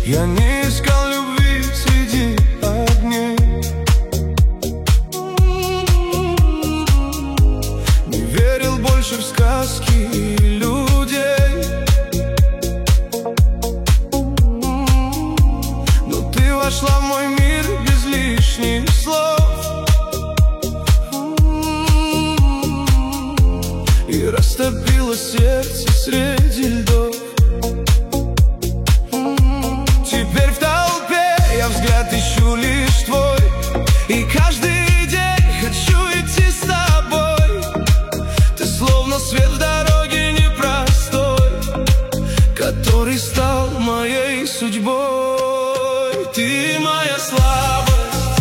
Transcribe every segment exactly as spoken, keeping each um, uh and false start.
Я не искал любви среди огней, не верил больше в сказки и людей. Но ты вошла в мой мир без лишних слов и растопила сердце среди льдов. Теперь в толпе я взгляд ищу лишь твой, и каждый день хочу идти с тобой. Ты словно свет в дороге непростой, который стал моей судьбой. Ты моя слабость,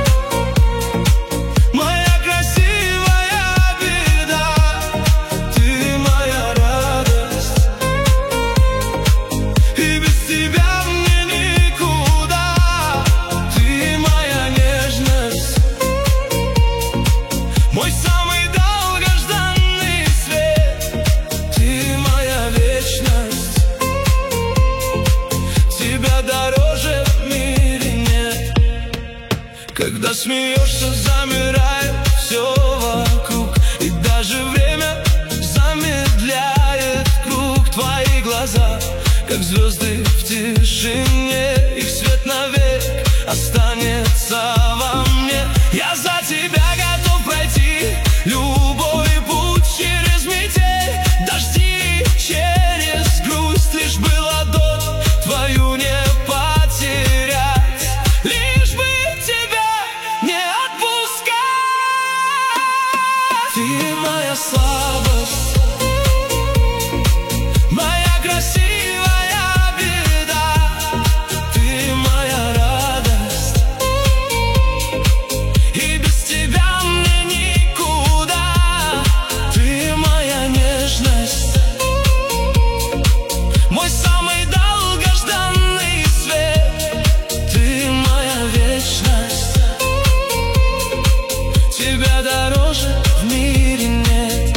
моя красивая беда. Ты моя радость, и без тебя мне никуда. Ты моя нежность, мой самый долгожданный свет. Ты моя вечность, тебя дороже в мире нет. Когда смеешься, замирает все вокруг, и даже время замедляет круг. Твои глаза, как звезды в тишине, их свет навек останется во мне. Я за тебя готов пройти любой путь, через метель, дожди, через грусть, лишь бы ладонь твою не потерять, лишь бы тебя не отпускать. Ты моя слабость, моя красивая беда. Ты моя радость, и без тебя мне никуда. Ты моя нежность, мой самый долгожданный свет. Ты моя вечность, тебя дороже в мире нет.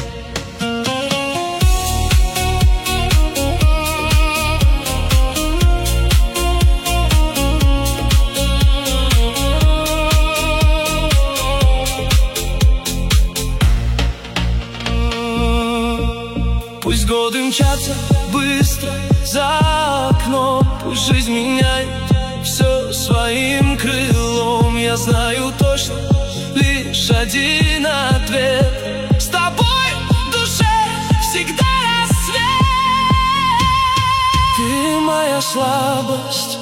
Пусть годы мчатся быстро за окном, пусть жизнь меняет все своим крылом. Я знаю точно лишь один ответ: с тобой в душе всегда рассвет. Ты моя слабость,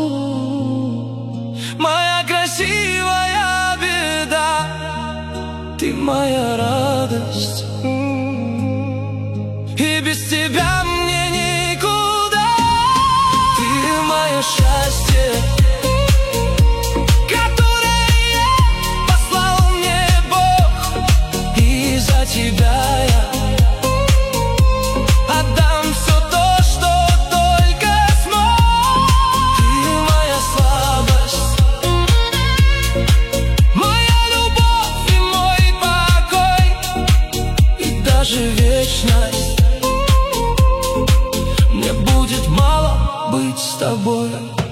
моя красивая беда. Ты моя радость, и без тебя мне никуда. Ты мое счастье, которое послал мне Бог, и за тебя я отдам все то, что только смог. Ты моя слабость, моя любовь и мой покой, и даже вечность. Мне будет мало быть с тобой.